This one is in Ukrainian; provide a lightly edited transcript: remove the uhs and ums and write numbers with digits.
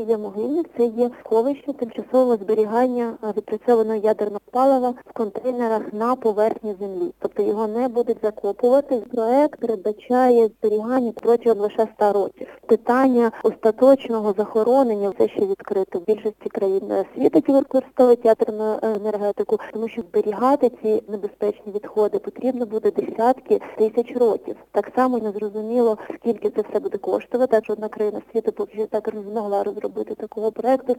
Ягомилів – це є сховище тимчасового зберігання відпрацьованого ядерного палива в контейнерах на поверхні землі. Тобто його не будуть закопувати. Проект передбачає зберігання протягом лише 100 років. Питання остаточного захоронення все ще відкрите в більшості країн світу, які використовують ядерну енергетику, тому що зберігати ці небезпечні відходи потрібно буде десятки тисяч років. Так само не зрозуміло, скільки це все буде коштувати, адже жодна країна світу поки що так не змогла розробити такого проекту.